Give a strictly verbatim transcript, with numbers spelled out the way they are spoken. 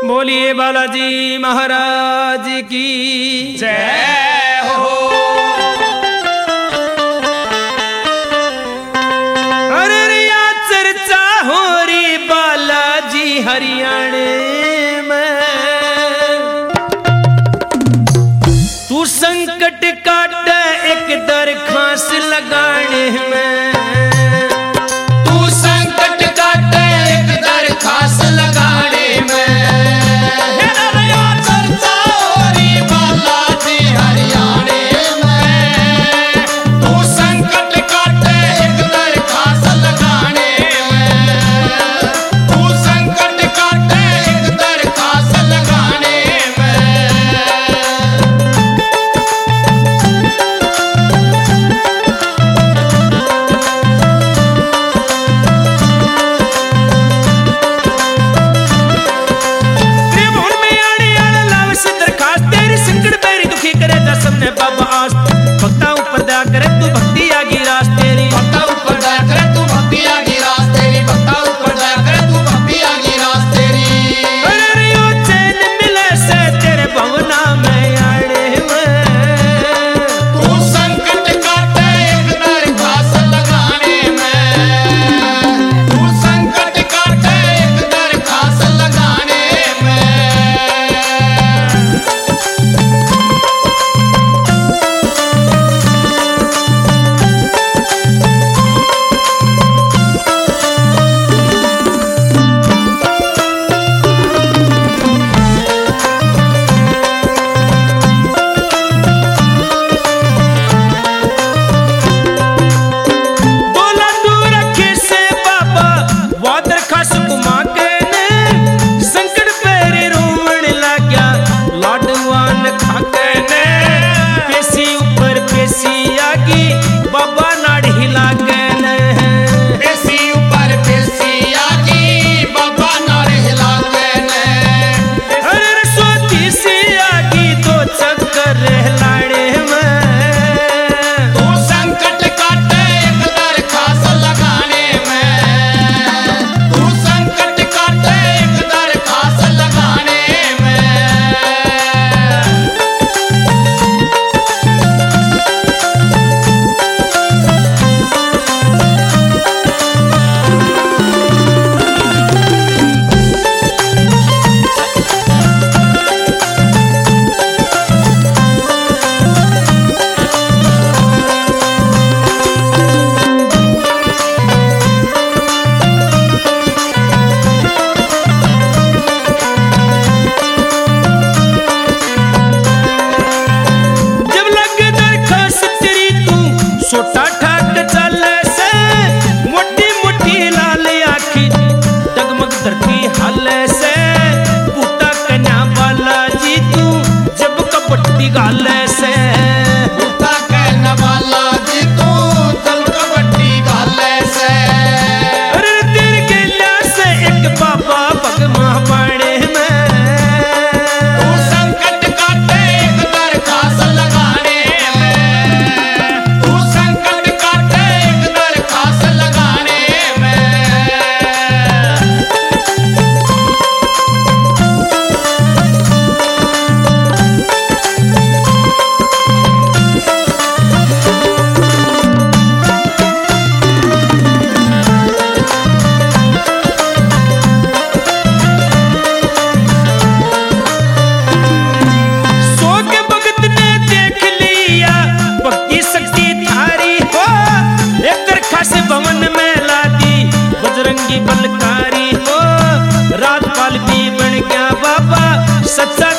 बोलिए बालाजी महाराज की जय हो। अरे रिया चर्चा हो री बालाजी हरियाणे में, तू संकट काट एक दरखास्त लगाने में, तू संकट काट एक दरखास्त लगाने में। चर्चा हो रही बालाजी हरियाणे में, तू संकट काट एक दरखास्त लगाने में, तू संकट काट एक दरखास्त लगाने में। बाबा आस भक्ता ऊपर दया करे तू भक्ति आगी रास तेरी, भक्ता ऊपर दया करे तू भक्ति आगी रास तेरी, भक्ता ऊपर दया करे तू भक्ति आगी रास तेरी। अरे रियो चैन मिले से तेरे भवना में आड़े में, तू संकट काटे एक दरखास्त लगाने में, तू संकट काटे एक दरखास्त लगाने में। छोटा ठाक चले से मोटी मोटी लाल आखी डगमग धरती हाले से, बूटा कन्या बालाजी तू जब कबड्डी गाले से, बूटा कन्या बालाजी तू जब कबड्डी गाले से। अरे तेरे गेला से एक बाबा भगमा बाणे में, तू संकट काटे एक दरखास्त लगाने में, तू संकट काटे एक दरखास्त लगाने में। सो के भगत ने देख लिया भक्ति शक्ति थारी हो, एक दरखास्त भवन में ला दी बजरंगी बलकारी हो, राजपाल भी बन गया बाबा सच्चा